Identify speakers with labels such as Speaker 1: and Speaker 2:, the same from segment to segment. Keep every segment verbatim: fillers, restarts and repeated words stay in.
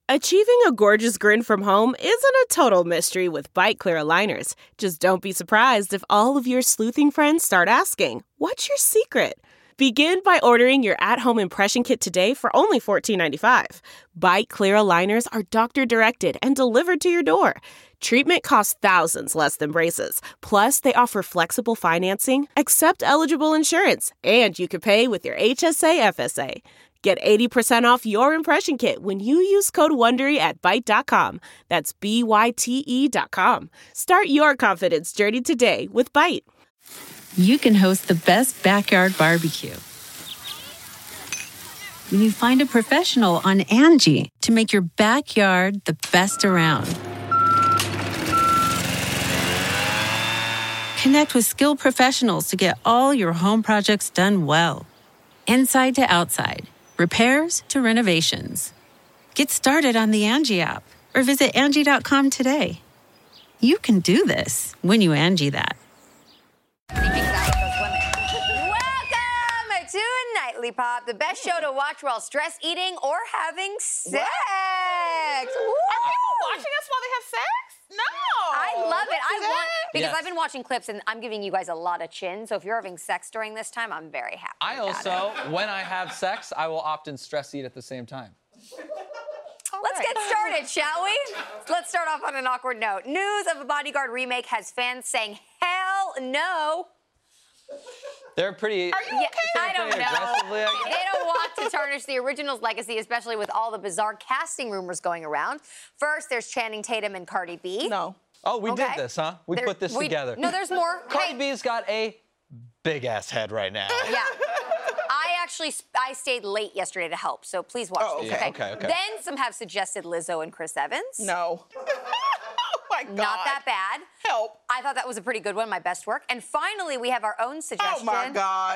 Speaker 1: Achieving a gorgeous grin from home isn't a total mystery with Byte Clear aligners. Just don't be surprised if all of your sleuthing friends start asking, "What's your secret?" Begin by ordering your at-home impression kit today for only fourteen ninety-five. Byte Clear aligners are doctor-directed and delivered to your door. Treatment costs thousands less than braces. Plus, they offer flexible financing, accept eligible insurance, and you can pay with your H S A F S A. Get eighty percent off your impression kit when you use code WONDERY at Byte dot com. That's B Y T E dot com. Start your confidence journey today with Byte.
Speaker 2: You can host the best backyard barbecue when you find a professional on Angie to make your backyard the best around. Connect with skilled professionals to get all your home projects done well. Inside to outside. Repairs to renovations. Get started on the Angie app or visit Angie dot com today. You can do this when you Angie that.
Speaker 3: Welcome to Nightly Pop, the best show to watch while stress eating or having sex.
Speaker 4: Are people watching us while they have sex? No.
Speaker 3: I love it. I want because
Speaker 5: Yes.
Speaker 3: I've been watching clips and I'm giving you guys a lot of chin. So if you're having sex during this time, I'm very happy.
Speaker 5: I
Speaker 3: about
Speaker 5: also,
Speaker 3: it.
Speaker 5: when I have sex, I will often stress eat at the same time.
Speaker 3: Let's get started, shall we? Let's start off on an awkward note. News of a Bodyguard remake has fans saying hell no.
Speaker 5: They're pretty.
Speaker 4: Are you
Speaker 3: Yeah,
Speaker 4: okay?
Speaker 3: I don't
Speaker 5: pretty aggressively, I
Speaker 3: know.
Speaker 5: guess.
Speaker 3: They don't want to tarnish the original's legacy, especially with all the bizarre casting rumors going around. First, there's Channing Tatum and Cardi B.
Speaker 4: No.
Speaker 5: Oh, we
Speaker 3: Okay.
Speaker 5: did this, huh? We
Speaker 3: There-
Speaker 5: put this
Speaker 3: we-
Speaker 5: together.
Speaker 3: No, there's more.
Speaker 5: Cardi
Speaker 3: Hey.
Speaker 5: B's got a big ass head right now.
Speaker 3: Yeah. I actually I stayed late yesterday to help, so please watch
Speaker 4: Oh,
Speaker 3: this.
Speaker 5: okay. Yeah, okay, okay.
Speaker 3: Then some have suggested Lizzo and Chris Evans.
Speaker 4: No. Oh my God.
Speaker 3: Not that bad.
Speaker 4: Help.
Speaker 3: I thought that was a pretty good one, my best work. And finally, we have our own suggestion.
Speaker 4: Oh my God.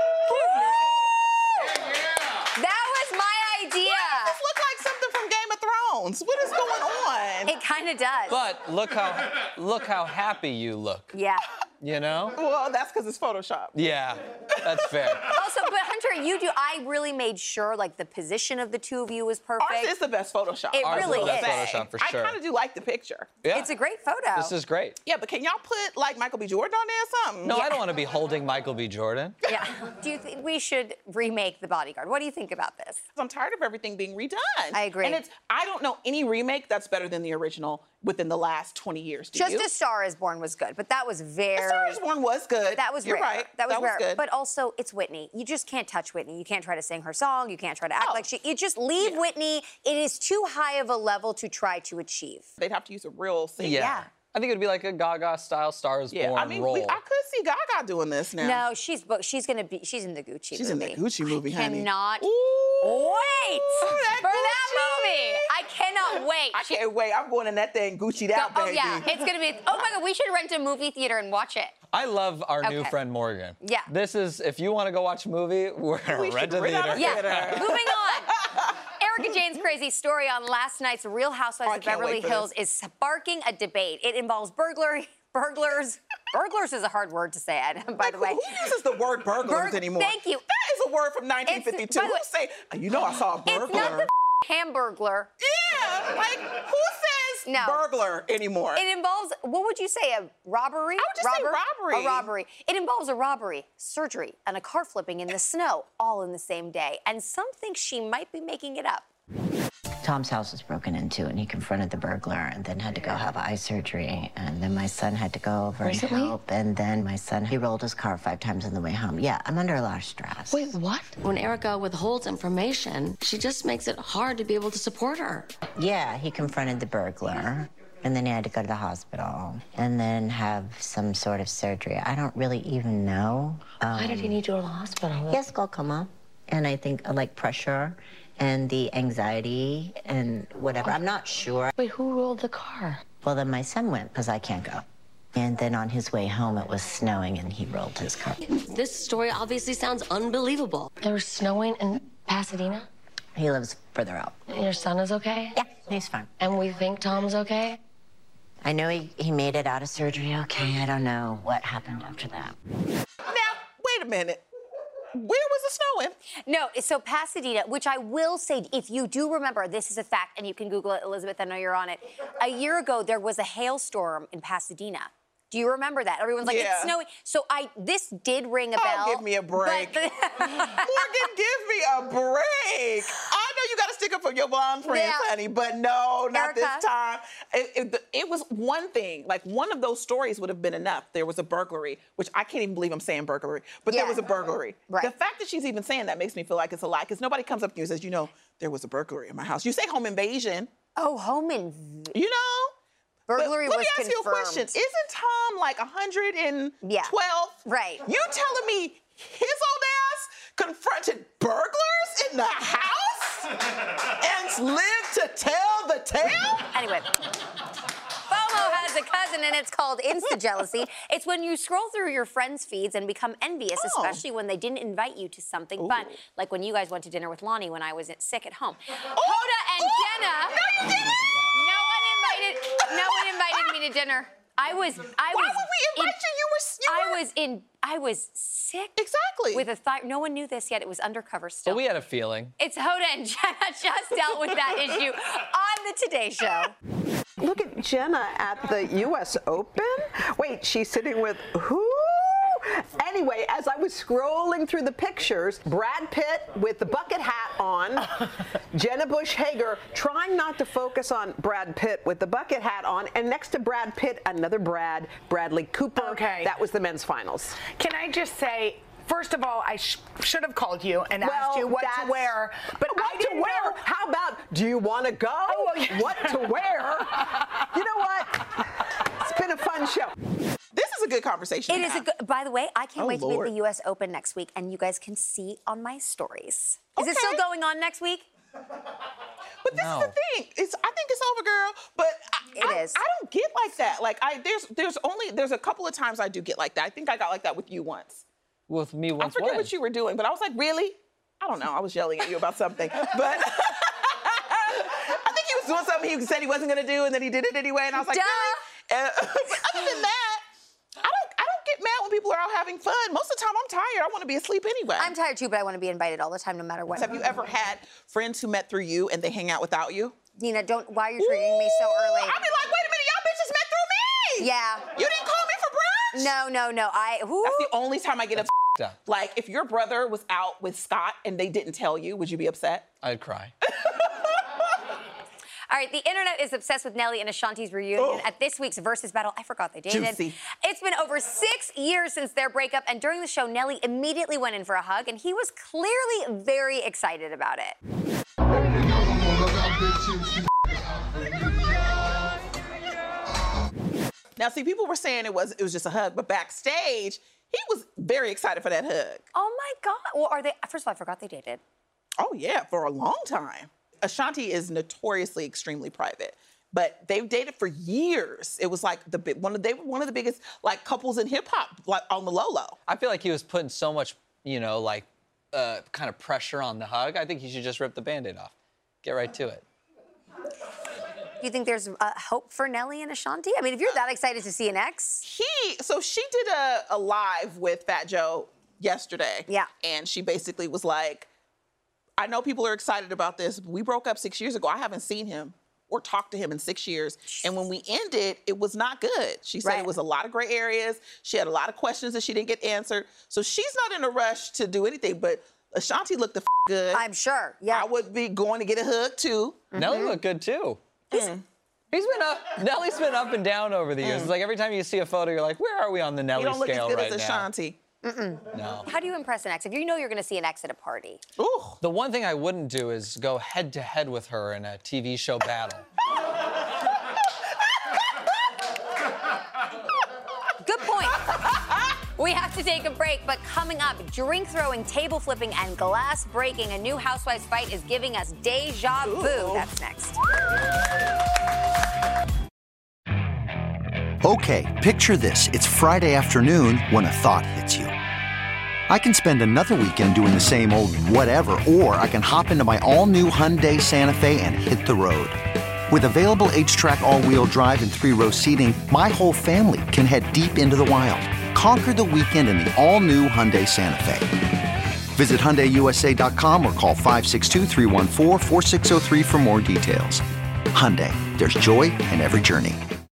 Speaker 3: That was my idea.
Speaker 4: This look like something from Game of Thrones. What is going on?
Speaker 3: It kind of does.
Speaker 5: But look how look how happy you look.
Speaker 3: Yeah.
Speaker 5: You know?
Speaker 4: Well, that's because it's Photoshop.
Speaker 5: Yeah, that's fair.
Speaker 3: Also, but Hunter, you do. I really made sure like the position of the two of you was perfect.
Speaker 4: Ours is the best Photoshop.
Speaker 3: It
Speaker 5: Ours is
Speaker 3: really
Speaker 5: the best
Speaker 3: is.
Speaker 5: Photoshop for sure.
Speaker 4: I kind of do like the picture.
Speaker 5: Yeah.
Speaker 3: It's a great photo.
Speaker 5: This is great.
Speaker 4: Yeah, but can y'all put like Michael B. Jordan on there or something?
Speaker 5: No, I don't want to be holding Michael B. Jordan.
Speaker 3: Yeah. Do you think we should remake The Bodyguard? What do you think about this?
Speaker 4: I'm tired of everything being redone.
Speaker 3: I agree.
Speaker 4: And it's I don't know any remake that's better than the original within the last twenty years. Do
Speaker 3: Just
Speaker 4: you?
Speaker 3: A Star Is Born was good, but that was very.
Speaker 4: A Star Is Born was good.
Speaker 3: That was
Speaker 4: You're
Speaker 3: rare.
Speaker 4: right.
Speaker 3: That was rare.
Speaker 4: good.
Speaker 3: But also, it's Whitney. You just can't touch Whitney. You can't try to sing her song. You can't try to act
Speaker 4: Oh.
Speaker 3: like she. You just leave
Speaker 4: Yeah.
Speaker 3: Whitney. It is too high of a level to try to achieve.
Speaker 4: They'd have to use a real singer.
Speaker 5: Yeah.
Speaker 3: Yeah.
Speaker 5: I think it would be like a Gaga style Star is
Speaker 4: Yeah,
Speaker 5: Born
Speaker 4: I mean,
Speaker 5: role.
Speaker 4: we, I could see Gaga doing this now.
Speaker 3: No, she's but she's gonna be. She's in the Gucci
Speaker 4: She's in
Speaker 3: movie.
Speaker 4: the Gucci movie,
Speaker 3: I
Speaker 4: honey.
Speaker 3: Cannot
Speaker 4: Ooh,
Speaker 3: wait
Speaker 4: that
Speaker 3: for that
Speaker 4: Gucci.
Speaker 3: movie. I cannot wait.
Speaker 4: I
Speaker 3: She-
Speaker 4: can't wait. I'm going in that thing Gucci'd out,
Speaker 3: Oh
Speaker 4: baby.
Speaker 3: yeah, it's gonna be. Oh my God, we should rent a movie theater and watch it.
Speaker 5: I love our new
Speaker 3: Okay.
Speaker 5: friend Morgan.
Speaker 3: Yeah.
Speaker 5: This is, if you want to go watch a movie, we're going
Speaker 4: We
Speaker 5: to rent
Speaker 4: should
Speaker 5: a
Speaker 4: rent out
Speaker 5: theater.
Speaker 4: a
Speaker 3: Yeah.
Speaker 4: theater.
Speaker 3: Moving on. Erica Jane's crazy story on last night's Real Housewives
Speaker 4: Oh, I
Speaker 3: of
Speaker 4: can't
Speaker 3: Beverly
Speaker 4: wait for
Speaker 3: Hills
Speaker 4: this.
Speaker 3: is sparking a debate. It involves burglary, burglars. Burglars is a hard word to say, Ed, by the way.
Speaker 4: Who uses the word burglars
Speaker 3: Burg-
Speaker 4: anymore?
Speaker 3: Thank you.
Speaker 4: That is a word from nineteen fifty-two.
Speaker 3: by the
Speaker 4: Who
Speaker 3: way-
Speaker 4: say, you know I saw a burglar?
Speaker 3: It's not the hamburglar.
Speaker 4: Yeah, like, who says
Speaker 3: No.
Speaker 4: burglar anymore?
Speaker 3: It involves, what would you say, a robbery?
Speaker 4: I would just say robbery.
Speaker 3: A robbery. It involves a robbery, surgery, and a car flipping in the snow, all in the same day. And some think she might be making it up.
Speaker 6: Tom's house was broken into, and he confronted the burglar and then had to go have eye surgery. And then my son had to go over
Speaker 7: Recently?
Speaker 6: and help. And then my son, he rolled his car five times on the way home. Yeah, I'm under a lot of stress.
Speaker 7: Wait, what? When Erica withholds information, she just makes it hard to be able to support her.
Speaker 6: Yeah, he confronted the burglar. And then he had to go to the hospital and then have some sort of surgery. I don't really even know. Um,
Speaker 7: Why did he need to go to the hospital?
Speaker 6: He has glaucoma. And I think uh, like pressure and the anxiety and whatever. I'm not sure.
Speaker 7: Wait, who rolled the car?
Speaker 6: Well, then my son went because I can't go. And then on his way home, it was snowing and he rolled his car.
Speaker 7: This story obviously sounds unbelievable. There was snowing in Pasadena?
Speaker 6: He lives further out.
Speaker 7: Your son is okay?
Speaker 6: Yeah, he's fine.
Speaker 7: And we think Tom's okay?
Speaker 6: I know he, he made it out of surgery okay. I don't know what happened after that.
Speaker 4: Now, wait a minute. Where was the was snowing.
Speaker 3: No, so Pasadena, which I will say, if you do remember, this is a fact, and you can Google it, Elizabeth, I know you're on it. A year ago, there was a hailstorm in Pasadena. Do you remember that? Everyone's like,
Speaker 4: Yeah.
Speaker 3: it's snowing. So I, this did ring a bell.
Speaker 4: Oh, give me a break.
Speaker 3: but the-
Speaker 4: Morgan, give me a break. I know you got to stick up for your blonde friends,
Speaker 3: Yeah.
Speaker 4: honey, but no, not
Speaker 3: Erica?
Speaker 4: this time. It, it, it was one thing. Like, one of those stories would have been enough. There was a burglary, which I can't even believe I'm saying burglary, but
Speaker 3: Yeah.
Speaker 4: there was a burglary.
Speaker 3: Right.
Speaker 4: The fact that she's even saying that makes me feel like it's a lie, because nobody comes up to you and says, you know, there was a burglary in my house. You say home invasion,
Speaker 3: oh, home inv-
Speaker 4: you know?
Speaker 3: burglary
Speaker 4: But let
Speaker 3: was
Speaker 4: me ask you a
Speaker 3: confirmed.
Speaker 4: question. Isn't Tom like one hundred twelve?
Speaker 3: Yeah. Right.
Speaker 4: You telling me his old ass confronted burglars in the house and lived to tell the tale?
Speaker 3: Anyway. FOMO has a cousin, and it's called Insta-jealousy. It's when you scroll through your friends' feeds and become envious,
Speaker 4: Oh.
Speaker 3: especially when they didn't invite you to something fun, like when you guys went to dinner with Lonnie when I was sick at home. Hoda and
Speaker 4: oh,
Speaker 3: Jenna.
Speaker 4: No, you didn't.
Speaker 3: No one invited. No one invited me to dinner. I was. I
Speaker 4: Why
Speaker 3: was.
Speaker 4: would we invite
Speaker 3: in-
Speaker 4: you? You were. You
Speaker 3: I
Speaker 4: were-
Speaker 3: was in. I was sick.
Speaker 4: Exactly.
Speaker 3: With a thyroid. No one knew this yet. It was undercover still.
Speaker 5: But we had a feeling.
Speaker 3: It's Hoda and Jenna just dealt with that issue on the Today Show.
Speaker 8: Look at Jenna at the U S Open. Wait, she's sitting with who? Anyway, as I was scrolling through the pictures, Brad Pitt with the bucket hat on, Jenna Bush Hager trying not to focus on Brad Pitt with the bucket hat on, and next to Brad Pitt, another Brad, Bradley Cooper.
Speaker 9: Okay.
Speaker 8: That was the men's finals.
Speaker 9: Can I just say, first of all, I sh- should have called you and
Speaker 8: Well,
Speaker 9: asked you what to
Speaker 8: that's-
Speaker 9: wear, but
Speaker 8: what
Speaker 9: I
Speaker 8: to
Speaker 9: didn't
Speaker 8: wear?
Speaker 9: know.
Speaker 8: How about, do you want to go?
Speaker 9: Oh, well, yeah.
Speaker 8: What to wear? You know what? It's been a fun show.
Speaker 4: This is a good conversation.
Speaker 3: It
Speaker 4: to
Speaker 3: is a
Speaker 4: have.
Speaker 3: good. By the way, I can't
Speaker 4: Oh,
Speaker 3: wait to be
Speaker 4: Lord.
Speaker 3: at the U S Open next week, and you guys can see on my stories. Is it
Speaker 4: Okay.
Speaker 3: still going on next week?
Speaker 4: But this
Speaker 5: No.
Speaker 4: is the thing. It's I think it's over, girl. But I,
Speaker 3: It
Speaker 4: I,
Speaker 3: is.
Speaker 4: I don't get like that. Like I there's there's only there's a couple of times I do get like that. I think I got like that with you once.
Speaker 5: With me
Speaker 4: I
Speaker 5: once
Speaker 4: forget
Speaker 5: when?
Speaker 4: what you were doing, but I was like, really? I don't know. I was yelling at you about something, but I think he was doing something he said he wasn't gonna do, and then he did it anyway. And I was like,
Speaker 3: Duh.
Speaker 4: really? Uh, but other than that, I don't I don't get mad when people are out having fun. Most of the time, I'm tired. I want to be asleep anyway.
Speaker 3: I'm tired too, but I want to be invited all the time, no matter what.
Speaker 4: Have you ever had friends who met through you and they hang out without you?
Speaker 3: Nina, don't. Why are you treating me so early?
Speaker 4: I'd be like, wait a minute, y'all bitches met through me.
Speaker 3: Yeah.
Speaker 4: You didn't call me for brunch.
Speaker 3: No, no, no. I. Who?
Speaker 4: That's the only time I get upset.
Speaker 5: up.
Speaker 4: Like, if your brother was out with Scott and they didn't tell you, would you be upset?
Speaker 5: I'd cry.
Speaker 3: All right, the internet is obsessed with Nelly and Ashanti's reunion
Speaker 4: Oh.
Speaker 3: at this week's Versus battle. I forgot they dated.
Speaker 4: Juicy.
Speaker 3: It's been over six years since their breakup, and during the show, Nelly immediately went in for a hug, and he was clearly very excited about it.
Speaker 4: Now, see, people were saying it was it was just a hug, but backstage, he was very excited for that hug.
Speaker 3: Oh my God! Well, are they? First of all, I forgot they dated.
Speaker 4: Oh yeah, for a long time. Ashanti is notoriously extremely private, but they've dated for years. It was like the big one of they were one of the biggest like couples in hip hop, like on the low low.
Speaker 5: I feel like he was putting so much, you know, like, uh, kind of pressure on the hug. I think he should just rip the Band-Aid off. Get right to it.
Speaker 3: Do you think there's uh, hope for Nelly and Ashanti? I mean, if you're that excited to see an ex,
Speaker 4: He so she did a, a live with Fat Joe yesterday.
Speaker 3: Yeah.
Speaker 4: And she basically was like, I know people are excited about this. But we broke up six years ago. I haven't seen him or talked to him in six years. And when we ended, it was not good. She said
Speaker 3: Right.
Speaker 4: it was a lot of gray areas. She had a lot of questions that she didn't get answered. So she's not in a rush to do anything, but Ashanti looked the f- good.
Speaker 3: I'm sure. Yeah.
Speaker 4: I would be going to get a hug too.
Speaker 5: Nelly looked good too. He's been up. Nelly's been up and down over the years. It's like every time you see a photo, you're like, where are we on the
Speaker 4: You
Speaker 5: Nelly
Speaker 4: don't look as
Speaker 5: scale
Speaker 4: good
Speaker 5: right
Speaker 4: as
Speaker 5: now?
Speaker 4: Ashanti.
Speaker 5: No.
Speaker 3: How do you impress an ex? If you know you're going to see an ex at a party.
Speaker 4: Ooh.
Speaker 5: The one thing I wouldn't do is go head to head with her in a T V show battle.
Speaker 3: Good point. We have to take a break, but coming up, drink throwing, table flipping, and glass breaking. A new Housewives fight is giving us deja vu.
Speaker 4: Ooh.
Speaker 3: That's next.
Speaker 10: Okay, picture this. It's Friday afternoon when a thought hits you. I can spend another weekend doing the same old whatever, or I can hop into my all-new Hyundai Santa Fe and hit the road. With available H-Track all-wheel drive and three-row seating, my whole family can head deep into the wild. Conquer the weekend in the all-new Hyundai Santa Fe. Visit Hyundai U S A dot com or call five six two, three one four, four six zero three for more details. Hyundai, there's joy in every journey.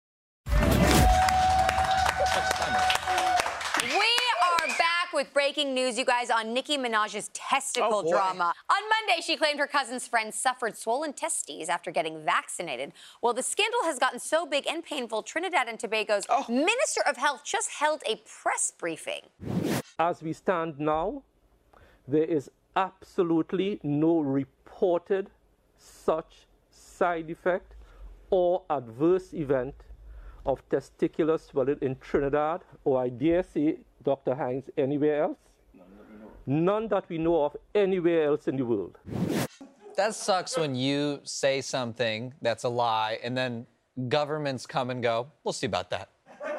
Speaker 3: With breaking news, you guys, on Nicki Minaj's testicle
Speaker 4: Oh, boy.
Speaker 3: drama. On Monday, she claimed her cousin's friend suffered swollen testes after getting vaccinated. Well, the scandal has gotten so big and painful, Trinidad and Tobago's
Speaker 4: Oh.
Speaker 3: Minister of Health just held a press briefing.
Speaker 11: As we stand now, there is absolutely no reported such side effect or adverse event of testicular swelling in Trinidad, or I dare say, Doctor Hines, anywhere else? None that we know of anywhere else in the world.
Speaker 5: That sucks when you say something that's a lie and then governments come and go, we'll see about that.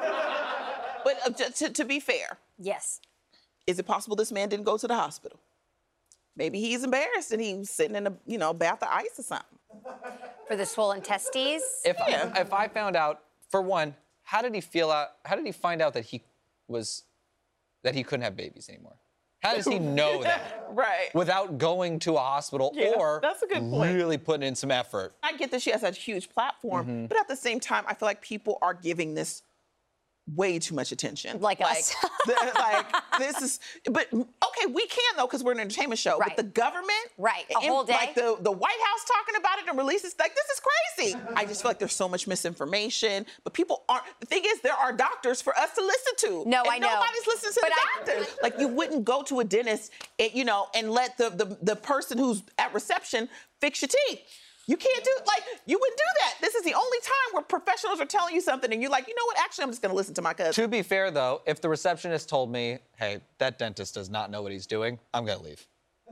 Speaker 4: But uh, to, to, to be fair,
Speaker 3: Yes.
Speaker 4: is it possible this man didn't go to the hospital? Maybe he's embarrassed and he was sitting in a, you know, bath of ice or something.
Speaker 3: For the swollen testes?
Speaker 5: If, I, if I found out, for one, how did he feel out, how did he find out that he was, that he couldn't have babies anymore? How does he know that?
Speaker 4: Right.
Speaker 5: Without going to a hospital
Speaker 4: Yeah,
Speaker 5: or
Speaker 4: that's a good point.
Speaker 5: really putting in some effort.
Speaker 4: I get that she has a huge platform,
Speaker 5: Mm-hmm.
Speaker 4: but at the same time, I feel like people are giving this way too much attention.
Speaker 3: Like us.
Speaker 4: the- like this is, but okay, we can though because we're an entertainment show.
Speaker 3: Right.
Speaker 4: But the government,
Speaker 3: Right, a
Speaker 4: and,
Speaker 3: whole day.
Speaker 4: like the the White House talking about it and releases like this is crazy. I just feel like there's so much misinformation, but people aren't. The thing is, there are doctors for us to listen to.
Speaker 3: No,
Speaker 4: and
Speaker 3: I know.
Speaker 4: Nobody's listening to
Speaker 3: But
Speaker 4: the
Speaker 3: I-
Speaker 4: doctors. Like you wouldn't go to a dentist, and, you know, and let the, the the person who's at reception fix your teeth. You can't do, like, you wouldn't do that. This is the only time where professionals are telling you something and you're like, you know what, actually, I'm just gonna listen to my cousin.
Speaker 5: To be fair, though, if the receptionist told me, hey, that dentist does not know what he's doing, I'm gonna leave.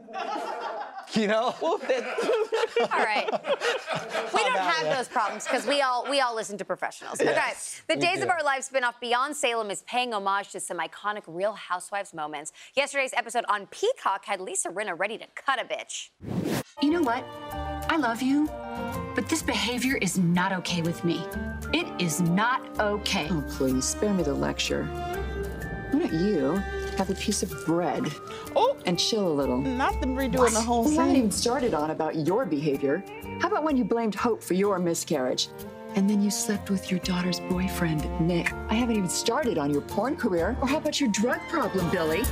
Speaker 5: You know?
Speaker 4: Well, then,
Speaker 3: All right. We don't have those problems because we all we all listen to professionals.
Speaker 5: Yes,
Speaker 3: okay. The
Speaker 5: we
Speaker 3: Days
Speaker 5: do.
Speaker 3: of Our Lives spinoff Beyond Salem is paying homage to some iconic Real Housewives moments. Yesterday's episode on Peacock had Lisa Rinna ready to cut a bitch.
Speaker 12: You know what? I love you, but this behavior is not okay with me. It is not okay.
Speaker 13: Oh, please, spare me the lecture. Why don't you have a piece of bread
Speaker 4: oh,
Speaker 13: and chill a little?
Speaker 4: not them redoing the whole
Speaker 13: We haven't
Speaker 4: scene.
Speaker 13: even started on about your behavior. How about when you blamed Hope for your miscarriage? And then you slept with your daughter's boyfriend, Nick. I haven't even started on your porn career. Or how about your drug problem, Billy?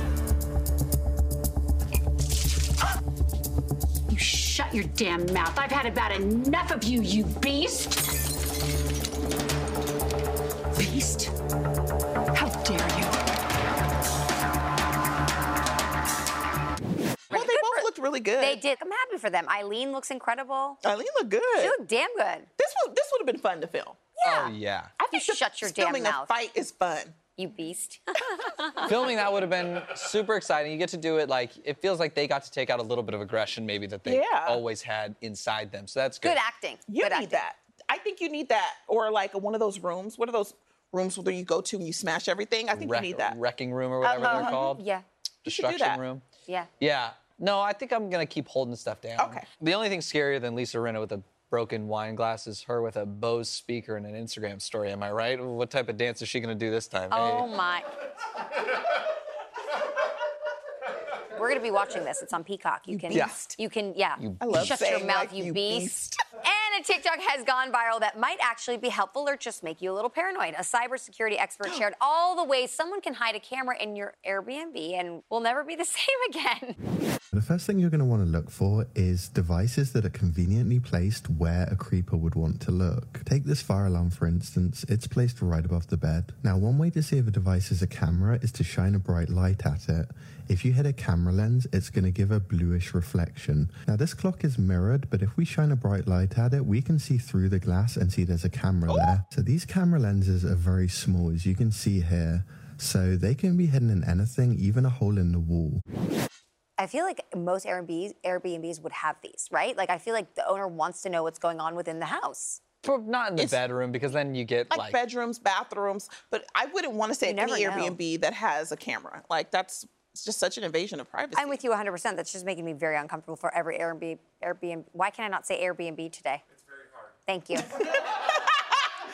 Speaker 12: You shut your damn mouth. I've had about enough of you, you beast. Beast? How dare you?
Speaker 4: Well, they both looked really good.
Speaker 3: They did. I'm happy for them. Eileen looks incredible.
Speaker 4: Eileen looked good.
Speaker 3: She looked damn good.
Speaker 4: This would this would have been fun to film.
Speaker 3: Yeah.
Speaker 5: Oh, yeah.
Speaker 4: I think
Speaker 3: You
Speaker 4: the-
Speaker 3: shut your damn
Speaker 4: filming
Speaker 3: mouth.
Speaker 4: a fight is fun.
Speaker 3: You beast.
Speaker 5: Filming that would have been super exciting. You get to do it like, it feels like they got to take out a little bit of aggression maybe that they
Speaker 4: Yeah.
Speaker 5: always had inside them. So that's good.
Speaker 3: Good acting.
Speaker 4: You
Speaker 3: Good
Speaker 4: need
Speaker 3: acting.
Speaker 4: that. I think you need that, or like one of those rooms. What are those rooms where you go to and you smash everything? I think
Speaker 5: Wreck-
Speaker 4: you need that.
Speaker 5: Wrecking room or whatever
Speaker 4: Uh-huh.
Speaker 5: they're called.
Speaker 3: Yeah.
Speaker 4: You should do
Speaker 5: Destruction
Speaker 4: that.
Speaker 5: room.
Speaker 3: Yeah.
Speaker 5: Yeah. No, I think I'm gonna keep holding stuff down.
Speaker 4: Okay.
Speaker 5: The only thing scarier than Lisa Rinna with a broken wine glass is her with a Bose speaker and an Instagram story. Am I right? What type of dance is she gonna do this time?
Speaker 3: Oh
Speaker 5: Hey.
Speaker 3: my. We're gonna be watching this. It's on Peacock. You can,
Speaker 4: beast.
Speaker 3: you can, yeah.
Speaker 5: You
Speaker 4: I love
Speaker 3: Shut your
Speaker 4: saying,
Speaker 3: mouth,
Speaker 4: like,
Speaker 3: you,
Speaker 4: you
Speaker 3: beast.
Speaker 4: beast.
Speaker 3: And a TikTok has gone viral that might actually be helpful or just make you a little paranoid. A cybersecurity expert shared all the ways someone can hide a camera in your Airbnb and will never be the same again.
Speaker 14: The first thing you're going to want to look for is devices that are conveniently placed where a creeper would want to look. Take this fire alarm, for instance. It's placed right above the bed. Now, one way to see if a device is a camera is to shine a bright light at it. If you hit a camera lens, it's going to give a bluish reflection. Now, this clock is mirrored, but if we shine a bright light at it, we can see through the glass and see there's a camera there. So these camera lenses are very small, as you can see here. So they can be hidden in anything, even a hole in the wall.
Speaker 3: I feel like most Airbnbs, Airbnbs would have these, right? Like, I feel like the owner wants to know what's going on within the house.
Speaker 5: For, not in the
Speaker 4: It's-
Speaker 5: bedroom, because then you get
Speaker 4: Like,
Speaker 5: like,
Speaker 4: bedrooms, bathrooms, but I wouldn't want to say
Speaker 3: You never
Speaker 4: any
Speaker 3: know.
Speaker 4: Airbnb that has a camera. Like that's it's just such an invasion of privacy.
Speaker 3: I'm with you one hundred percent. That's just making me very uncomfortable for every Airbnb. Airbnb. Why can I not say Airbnb today? It's very hard. Thank you.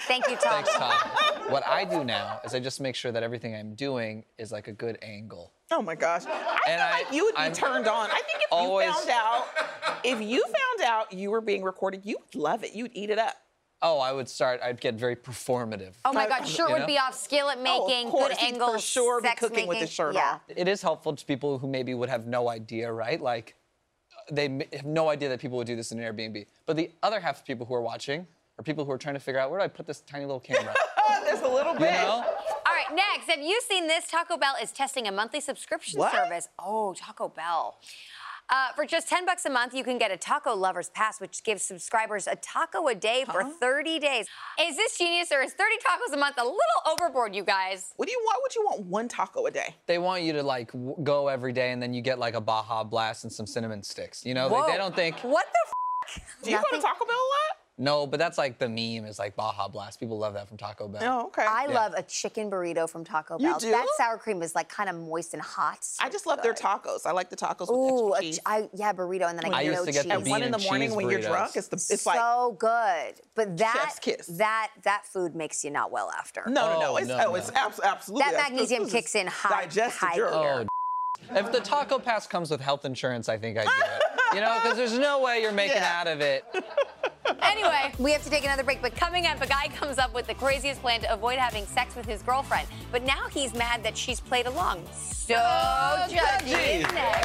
Speaker 3: Thank you, Tom.
Speaker 5: Thanks, Tom. What I do now is I just make sure that everything I'm doing is like a good angle.
Speaker 4: Oh my gosh. I
Speaker 5: And
Speaker 4: feel
Speaker 5: I-
Speaker 4: like you would be
Speaker 5: I'm
Speaker 4: turned on. I think if
Speaker 5: always-
Speaker 4: you found out, if you found out you were being recorded, you would love it. You'd eat it up.
Speaker 5: Oh, I would start, I'd get very performative.
Speaker 3: Oh my God, sure
Speaker 5: You
Speaker 3: would
Speaker 5: know?
Speaker 3: be off skillet making,
Speaker 4: of course,
Speaker 3: good
Speaker 4: he'd
Speaker 3: angles,
Speaker 4: for sure be
Speaker 3: sex
Speaker 4: cooking
Speaker 3: making.
Speaker 4: with his shirt
Speaker 3: yeah.
Speaker 4: off.
Speaker 5: It is helpful to people who maybe would have no idea, right? Like, they m- have no idea that people would do this in an Airbnb. But the other half of people who are watching are people who are trying to figure out, where do I put this tiny little camera?
Speaker 4: There's a little
Speaker 5: You
Speaker 4: bit.
Speaker 5: know?
Speaker 3: All right, next, have you seen this? Taco Bell is testing a monthly subscription
Speaker 4: What?
Speaker 3: service. Oh, Taco Bell. Uh, for just ten bucks a month, you can get a Taco Lovers Pass, which gives subscribers a taco a day for thirty days. Is this genius, or is thirty tacos a month a little overboard, you guys?
Speaker 4: What do you want? Would you want one taco a day?
Speaker 5: They want you to like w- go every day and then you get like a Baja Blast and some cinnamon sticks. You know,
Speaker 3: Whoa.
Speaker 5: they, they don't think,
Speaker 3: What the f?
Speaker 4: Do you go to Taco Bell a lot?
Speaker 5: no, but that's like the meme is like Baja Blast. People love that from Taco Bell.
Speaker 4: Oh, okay.
Speaker 3: I
Speaker 5: Yeah.
Speaker 3: love a chicken burrito from Taco
Speaker 4: You
Speaker 3: Bell.
Speaker 4: do?
Speaker 3: That sour cream is like kind of moist and hot. So
Speaker 4: I just love their tacos. I like the tacos
Speaker 3: Ooh,
Speaker 4: with
Speaker 3: a
Speaker 4: extra
Speaker 3: ch-
Speaker 4: cheese.
Speaker 3: I, yeah, burrito, and then I
Speaker 5: I
Speaker 3: get
Speaker 5: used
Speaker 3: no
Speaker 5: to get
Speaker 3: cheese.
Speaker 5: the
Speaker 4: At
Speaker 5: bean
Speaker 4: one in the
Speaker 5: and
Speaker 4: morning
Speaker 5: cheese
Speaker 4: when you're
Speaker 5: burritos.
Speaker 4: drunk, it's the it's like
Speaker 3: so good, but that
Speaker 4: Chef's kiss.
Speaker 3: that that food makes you not well after.
Speaker 4: no, no, no.
Speaker 5: Oh,
Speaker 4: It's,
Speaker 5: no,
Speaker 4: oh,
Speaker 5: no.
Speaker 4: it's abs- absolutely.
Speaker 3: That
Speaker 4: that's-
Speaker 3: magnesium
Speaker 4: this is
Speaker 3: kicks in high,
Speaker 4: digested
Speaker 3: high
Speaker 4: jerk.
Speaker 3: gear.
Speaker 5: Oh, if the Taco Pass comes with health insurance, I think I'd do it. You know, because there's no way you're making
Speaker 4: Yeah.
Speaker 5: out of it.
Speaker 3: Anyway, we have to take another break, but coming up, a guy comes up with the craziest plan to avoid having sex with his girlfriend. But now he's mad that she's played along. So judgy.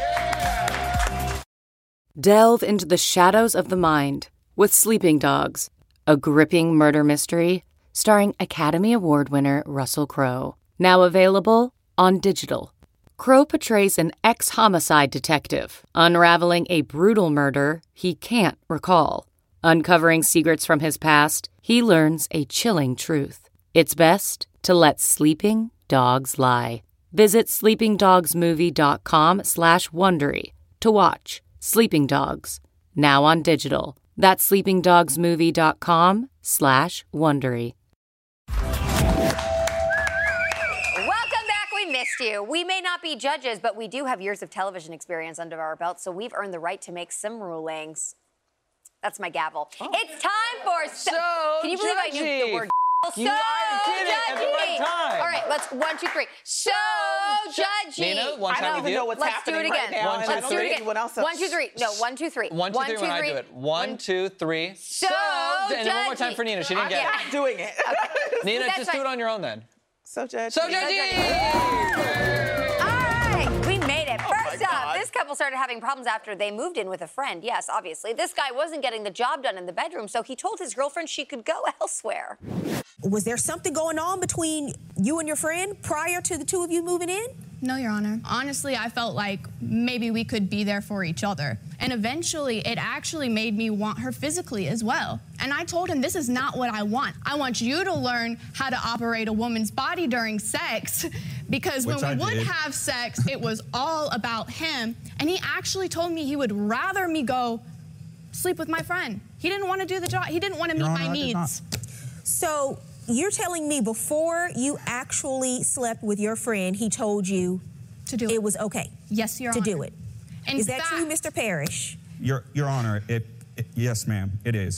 Speaker 3: Next.
Speaker 15: Delve into the shadows of the mind with Sleeping Dogs, a gripping murder mystery starring Academy Award winner Russell Crowe. Now available on digital. Crowe portrays an ex-homicide detective unraveling a brutal murder he can't recall. Uncovering secrets from his past, he learns a chilling truth. It's best to let sleeping dogs lie. Visit sleepingdogsmovie.com slash Wondery to watch Sleeping Dogs, now on digital. That's sleepingdogsmovie.com slash Wondery.
Speaker 3: Welcome back. We missed you. We may not be judges, but we do have years of television experience under our belt, so we've earned the right to make some rulings. That's my gavel. It's time for so. Can you believe I knew
Speaker 5: judgy.
Speaker 3: the word? So
Speaker 5: You- I did it at the right
Speaker 3: judgy.
Speaker 5: time.
Speaker 3: All right, let's one, two, three. So judgy.
Speaker 5: Nina, one
Speaker 4: I
Speaker 5: time
Speaker 4: don't
Speaker 5: with
Speaker 4: even
Speaker 5: you.
Speaker 4: know what's
Speaker 3: Let's
Speaker 4: happening
Speaker 3: do it
Speaker 4: right
Speaker 3: again.
Speaker 4: now.
Speaker 5: One,
Speaker 4: and
Speaker 5: two,
Speaker 4: I don't
Speaker 3: Let's do
Speaker 4: think
Speaker 3: it again.
Speaker 4: anyone else
Speaker 3: One, two, three. No, one, two, three.
Speaker 5: One, two, three when I
Speaker 3: three.
Speaker 5: do it. One, two, three.
Speaker 3: So
Speaker 5: And then one more time
Speaker 3: judgy.
Speaker 5: for Nina. She didn't
Speaker 4: I'm
Speaker 5: get
Speaker 4: not doing it.
Speaker 5: Nina,
Speaker 3: That's
Speaker 5: just do
Speaker 3: right.
Speaker 5: it on your own then.
Speaker 4: So judgy.
Speaker 5: So judgy!
Speaker 3: All right, we made it. First
Speaker 4: my
Speaker 3: up,
Speaker 4: God.
Speaker 3: this couple started having problems after they moved in with a friend. Yes, obviously. This guy wasn't getting the job done in the bedroom, so he told his girlfriend she could go elsewhere.
Speaker 16: Was there something going on between you and your friend prior to the two of you moving in?
Speaker 17: No, Your Honor. Honestly, I felt like maybe we could be there for each other. And eventually, it actually made me want her physically as well. And I told him, this is not what I want. I want you to learn how to operate a woman's body during sex. Because
Speaker 18: Which
Speaker 17: when we
Speaker 18: I
Speaker 17: would
Speaker 18: did.
Speaker 17: have sex, it was all about him. And he actually told me he would rather me go sleep with my friend. He didn't want to do the job. He didn't want to meet
Speaker 18: Your
Speaker 17: my
Speaker 18: Honor, I did not.
Speaker 17: needs.
Speaker 16: So you're telling me before you actually slept with your friend, he told you
Speaker 17: to do it,
Speaker 16: it was okay
Speaker 17: Yes, Your
Speaker 16: to
Speaker 17: Honor.
Speaker 16: do it.
Speaker 17: In
Speaker 16: Is that
Speaker 17: fact-
Speaker 16: true, Mister Parrish?
Speaker 18: Your Your Honor, it, it yes, ma'am, it is.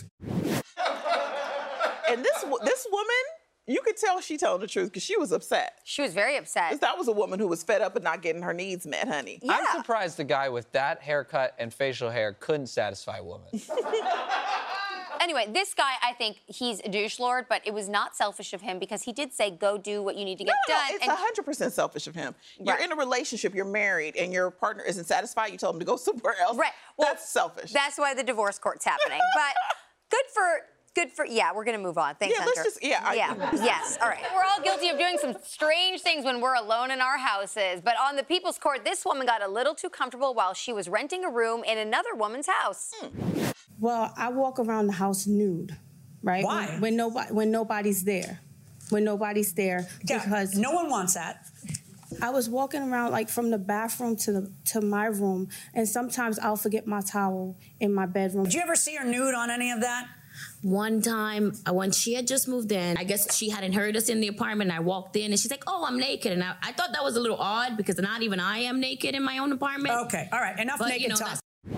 Speaker 4: And this wo- this woman, you could tell she told the truth because she was upset.
Speaker 3: She was very upset.
Speaker 4: That was a woman who was fed up and not getting her needs met, honey.
Speaker 5: I'm surprised the guy with that haircut and facial hair couldn't satisfy a woman.
Speaker 3: Anyway, this guy, I think he's a douche lord, but it was not selfish of him because he did say, go do what you need to
Speaker 4: No,
Speaker 3: get
Speaker 4: no,
Speaker 3: done.
Speaker 4: it's
Speaker 3: and
Speaker 4: one hundred percent selfish of him. You're
Speaker 3: Right.
Speaker 4: in a relationship, you're married, and your partner isn't satisfied. You told him to go somewhere else.
Speaker 3: Right. Well,
Speaker 4: that's selfish.
Speaker 3: That's why the divorce court's happening. But good for, good for, yeah, we're going to move on. Thanks,
Speaker 4: Yeah, let's
Speaker 3: Hunter.
Speaker 4: just- yeah, I-
Speaker 3: yeah, yes, all right. We're all guilty of doing some strange things when we're alone in our houses. But on the People's Court, this woman got a little too comfortable while she was renting a room in another woman's house.
Speaker 19: Well, I walk around the house nude, right?
Speaker 20: Why?
Speaker 19: When, when nobody when nobody's there. When nobody's there.
Speaker 20: Yeah,
Speaker 19: because
Speaker 20: no one wants that.
Speaker 19: I was walking around like from the bathroom to the to my room, and sometimes I'll forget my towel in my bedroom.
Speaker 20: Did you ever see her nude on any of that?
Speaker 21: One time, uh, when she had just moved in, I guess she hadn't heard us in the apartment. I walked in and she's like, oh, I'm naked. And I, I thought that was a little odd because not even I am naked in my own apartment.
Speaker 20: Okay, all right, enough
Speaker 21: But,
Speaker 20: naked
Speaker 21: you know,
Speaker 20: talk.
Speaker 21: that's-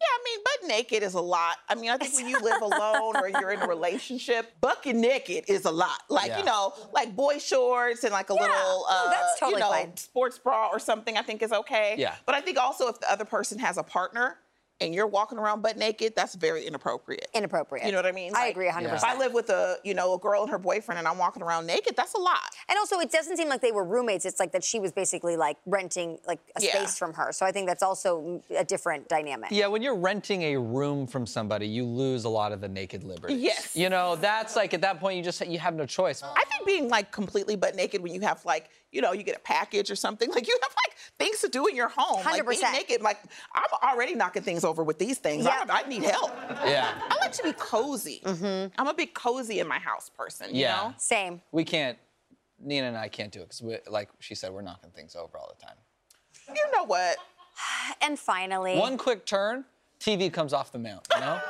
Speaker 4: Yeah, I mean, butt naked is a lot. I mean, I think when you live alone or you're in a relationship, bucket naked is a lot. Like,
Speaker 5: Yeah.
Speaker 4: you know, like boy shorts and like a
Speaker 3: Yeah.
Speaker 4: little, uh,
Speaker 3: No, that's totally
Speaker 4: you know,
Speaker 3: fine.
Speaker 4: sports bra or something I think is okay.
Speaker 5: Yeah.
Speaker 4: But I think also if the other person has a partner and you're walking around butt naked, that's very inappropriate.
Speaker 3: Inappropriate.
Speaker 4: You know what I mean?
Speaker 3: I
Speaker 4: Like,
Speaker 3: agree one hundred percent.
Speaker 4: If I live with a, you know, a girl and her boyfriend and I'm walking around naked, that's a lot.
Speaker 3: And also, it doesn't seem like they were roommates. It's like that she was basically like renting like a
Speaker 4: Yeah.
Speaker 3: space from her. So I think that's also a different dynamic.
Speaker 5: Yeah, when you're renting a room from somebody, you lose a lot of the naked liberties.
Speaker 4: Yes.
Speaker 5: You know, that's like at that point you just you have no choice.
Speaker 4: I think being like completely butt naked when you have like, you know, you get a package or something, like you have like things to do in your home.
Speaker 3: one hundred percent.
Speaker 4: Like being naked, like I'm already knocking things over with these things.
Speaker 3: Yeah.
Speaker 4: I, I need help.
Speaker 5: Yeah.
Speaker 4: I like to be cozy. I'm a big cozy in my house person, you
Speaker 5: Yeah.
Speaker 4: know?
Speaker 3: Same.
Speaker 5: We can't, Nina and I can't do it because, like she said, we're knocking things over all the time.
Speaker 4: You know what?
Speaker 3: And finally,
Speaker 5: One quick turn, T V comes off the mount, you know?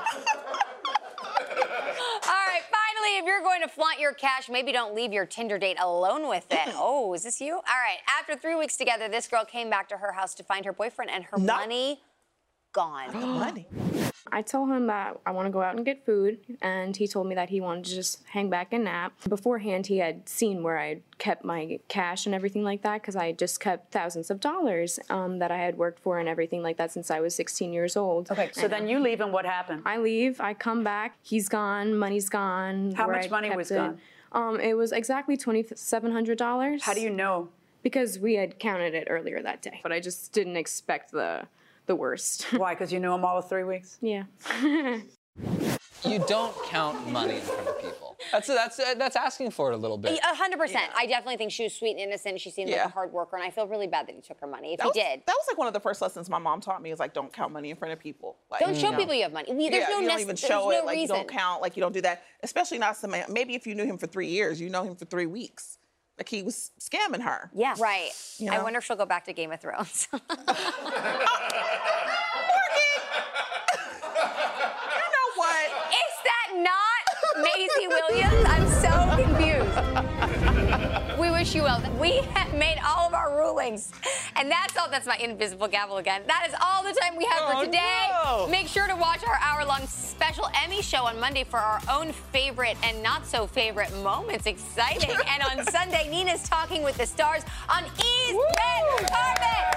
Speaker 3: all right, finally, if you're going to flaunt your cash, maybe don't leave your Tinder date alone with it. Oh, is this you? All right, after three weeks together, this girl came back to her house to find her boyfriend and her
Speaker 4: No.
Speaker 3: money gone.
Speaker 4: Money.
Speaker 1: I told him that I want to go out and get food, and he told me that he wanted to just hang back and nap. Beforehand, he had seen where I kept my cash and everything like that, because I had just kept thousands of dollars um, that I had worked for and everything like that since I was sixteen years old.
Speaker 20: Okay, so
Speaker 1: And
Speaker 20: then you leave, and what happened?
Speaker 1: I leave, I come back, he's gone, money's gone.
Speaker 20: How
Speaker 1: where
Speaker 20: much
Speaker 1: I'd
Speaker 20: money
Speaker 1: kept
Speaker 20: was
Speaker 1: it.
Speaker 20: gone?
Speaker 1: Um, it was exactly twenty-seven hundred dollars.
Speaker 20: How do you know?
Speaker 1: Because we had counted it earlier that day, but I just didn't expect the the worst.
Speaker 20: Why? Because you knew him all of three weeks?
Speaker 1: Yeah.
Speaker 5: You don't count money in front of people. That's that's uh, that's asking for it a little bit.
Speaker 3: A hundred percent. I definitely think she was sweet and innocent. She seemed like
Speaker 4: Yeah.
Speaker 3: a hard worker, and I feel really bad that he took her money. If
Speaker 4: That
Speaker 3: he
Speaker 4: was,
Speaker 3: did,
Speaker 4: That was like one of the first lessons my mom taught me is like, don't count money in front of people. Like,
Speaker 3: don't show
Speaker 4: know.
Speaker 3: people you have money. There's
Speaker 4: yeah,
Speaker 3: no
Speaker 4: you don't
Speaker 3: nec-
Speaker 4: even
Speaker 3: there's
Speaker 4: show
Speaker 3: no
Speaker 4: it. Like
Speaker 3: reason.
Speaker 4: you don't count. Like you don't do that. Especially not some. Maybe if you knew him for three years, you know him for three weeks. Like he was scamming her.
Speaker 3: Yeah, right.
Speaker 4: You
Speaker 3: I
Speaker 4: know?
Speaker 3: wonder if she'll go back to Game of Thrones.
Speaker 4: You know what?
Speaker 3: Is that not Maisie Williams? I'm so confused. We wish you well. We have made all of our rulings. And that's all. That's my invisible gavel again. That is all the time we have
Speaker 5: Oh,
Speaker 3: for today.
Speaker 5: no.
Speaker 3: Make sure to watch our hour-long special Emmy show on Monday for our own favorite and not so favorite moments. Exciting. And on Sunday, Nina's talking with the stars on E's Red Carpet.